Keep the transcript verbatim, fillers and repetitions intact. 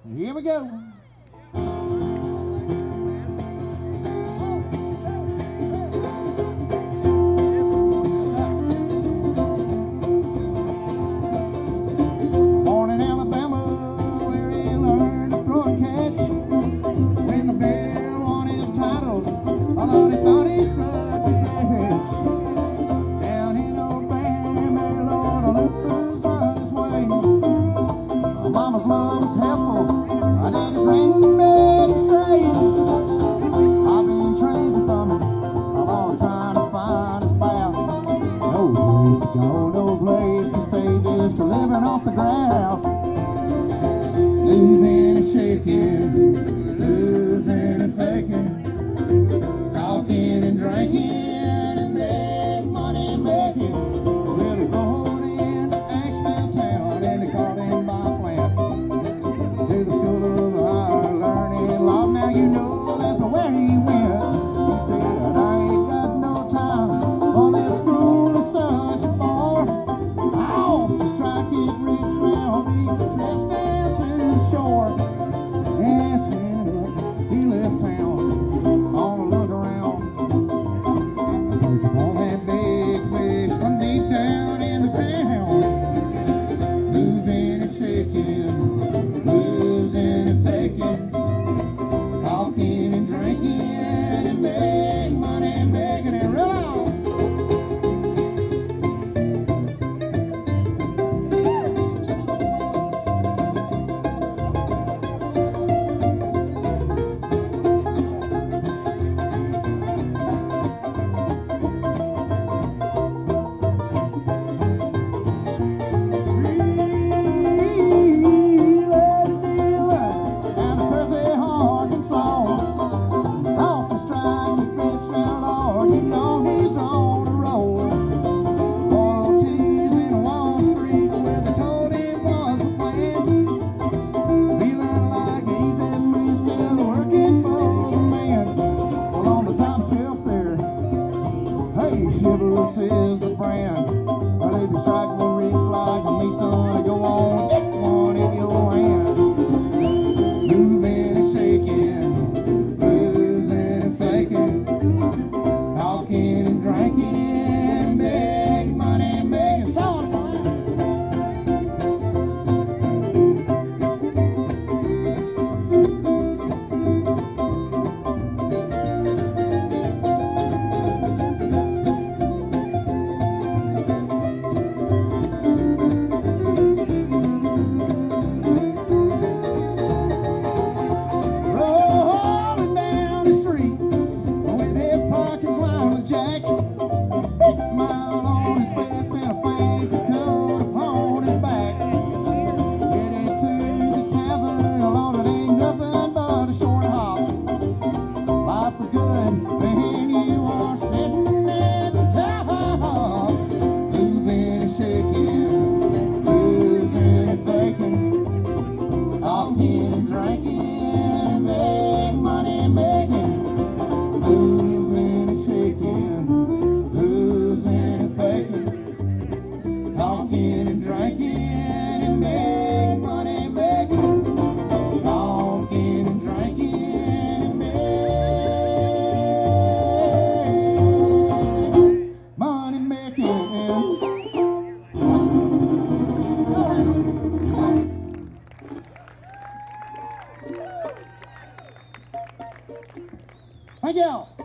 Here we go. Born in Alabama, where he learned to throw and catch. When the bear won his titles, a lot he thought he struck the catch. Down in Alabama, Lord, I lose on his way. My mama's love was helpful. I did his ring back straight. I've been trained from it. I'm all trying to find his path. No place to go, no place to stay, just a living off the grass. Moving and shaking, losing and faking, talking and drinking and big money making. Really going into Asheville town and they called him by plant to the school of higher learning law. Now you know that's where he went. He said, I ain't got no time for this school of such a bore. I off to strike it rich now, beat the trips down to the shore. Yes, yeah, he left town on a look around, searching for that big fish from deep down in the ground. Moving and shaking, losing and faking, talking and drinking and big money making it real on. Chivalrous is the brand. Well, if you strike me rich like me, son, go on, get one in your hand. Moving and shaking, losing and faking, talking and drinking, big money making. So smile on his face and a fancy coat upon his back. Headed to the tavern, Lord, it ain't nothing but a short hop. Life was good when you are sitting at the top. Moving and shaking, losing and faking, talking and drinking, big money making. Moving and shaking, losing, faking, talking and drinking and big money making, talking and drinking and big money making. Thank you.